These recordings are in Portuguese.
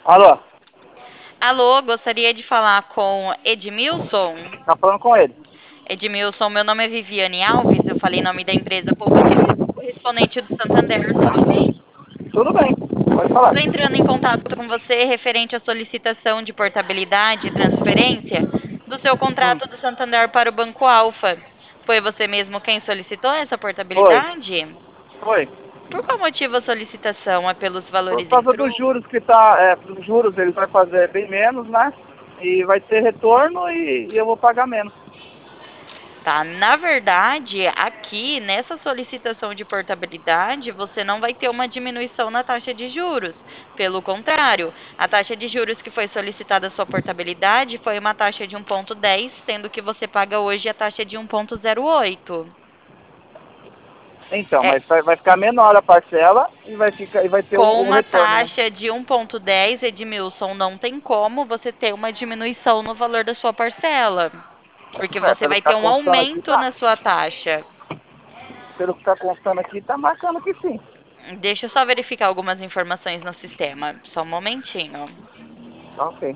Alô, Alô, gostaria de falar com Edmilson. tá falando com ele. Edmilson, meu nome é Viviane Alves, eu falei em nome da empresa Poupa correspondente do Santander, tudo bem? Tudo bem, pode falar. Estou entrando em contato com você referente à solicitação de portabilidade e transferência do seu Hum, contrato do Santander para o Banco Alfa. Foi você mesmo quem solicitou essa foi, portabilidade? foi. Por qual motivo a solicitação? É pelos Por valores em causa dos troco? juros que tá, dos juros ele vai fazer bem menos, né? E vai ter retorno e eu vou pagar menos. Tá, na verdade, aqui nessa solicitação de portabilidade, você não vai ter uma diminuição na taxa de juros. Pelo contrário, a taxa de juros que foi solicitada a sua portabilidade foi uma taxa de 1,10, sendo que você paga hoje a taxa de 1,08. Então, É, mas vai ficar menor a parcela e vai ter com o uma retorno, né? taxa de 1,10, Edmilson, não tem como você ter uma diminuição no valor da sua parcela, porque você Pelo vai que ter tá um constando aqui, aumento tá. na sua taxa. Pelo que tá constando aqui, tá marcando que sim. Deixa eu só verificar algumas informações no sistema. Só um momentinho. Tá ok.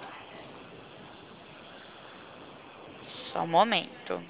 Só um momento.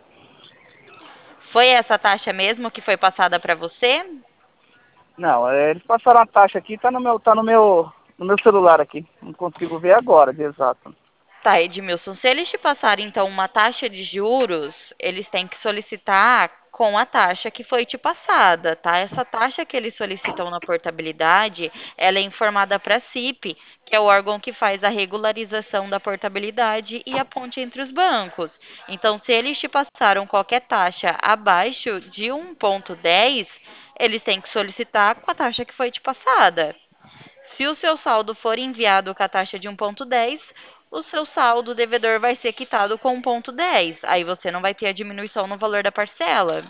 Foi essa taxa mesmo que foi passada para você? Não, eles passaram a taxa aqui, no meu celular aqui. Não consigo ver agora, de exato. Tá, Edmilson, se eles te passarem então uma taxa de juros, eles têm que solicitar com a taxa que foi te passada, tá? Essa taxa que eles solicitam na portabilidade, ela é informada para a CIP, que é o órgão que faz a regularização da portabilidade e a ponte entre os bancos. Então, se eles te passaram qualquer taxa abaixo de 1,10, eles têm que solicitar com a taxa que foi te passada. Se o seu saldo for enviado com a taxa de 1,10, o seu saldo devedor vai ser quitado com 1,10. Aí você não vai ter a diminuição no valor da parcela.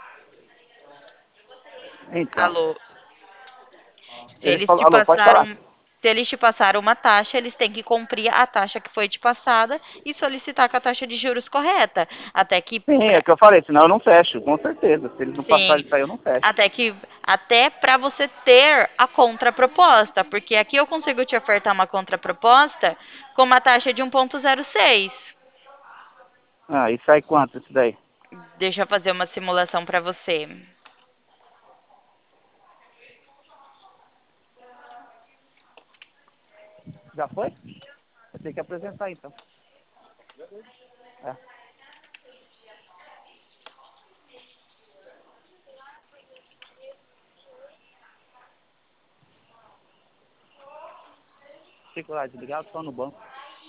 Então, Alô? Se ele eles falou, te alô, pode falar. passaram, se eles te passaram uma taxa, eles têm que cumprir a taxa que foi te passada e solicitar com a taxa de juros correta. Até que Sim, é o que eu falei, senão eu não fecho, com certeza. Se eles não sim, passarem isso aí, eu não fecho. até que até para você ter a contraproposta, porque aqui eu consigo te ofertar uma contraproposta com uma taxa de 1,06. Ah, e sai quanto isso daí? Deixa eu fazer uma simulação para você. Já foi? Eu tenho que apresentar então. É. Fico lá desligado, só no banco.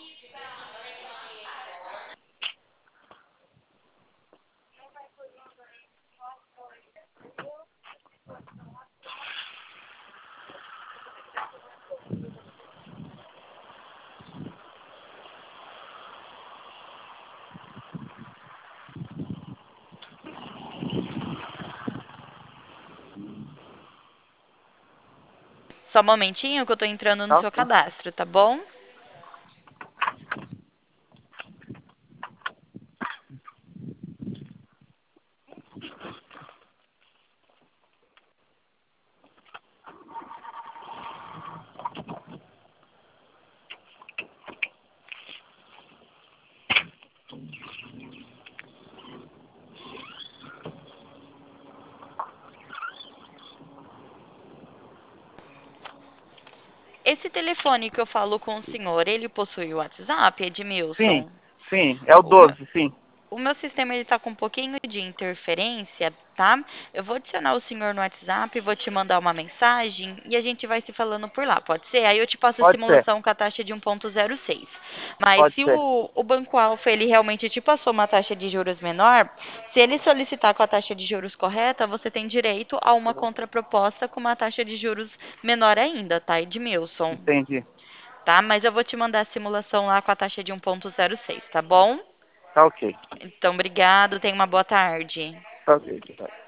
Só um momentinho que eu tô entrando no Tá seu ok. cadastro, tá bom? Esse telefone que eu falo com o senhor, ele possui o WhatsApp, Sim, Edmilson? sim, é o O meu, 12, sim. o meu sistema ele tá com um pouquinho de interferência, tá? Eu vou adicionar o senhor no WhatsApp, vou te mandar uma mensagem e a gente vai se falando por lá, pode ser? Aí eu te passo a Pode ser, simulação com a taxa de 1,06. Mas pode se ser. o Banco Alfa ele realmente te passou uma taxa de juros menor, se ele solicitar com a taxa de juros correta, você tem direito a uma contraproposta com uma taxa de juros menor ainda, tá, Edmilson? Entendi. Tá? Mas eu vou te mandar a simulação lá com a taxa de 1,06, tá bom? Tá ok. Então, obrigado, tenha uma boa tarde. Tá ok. Tá.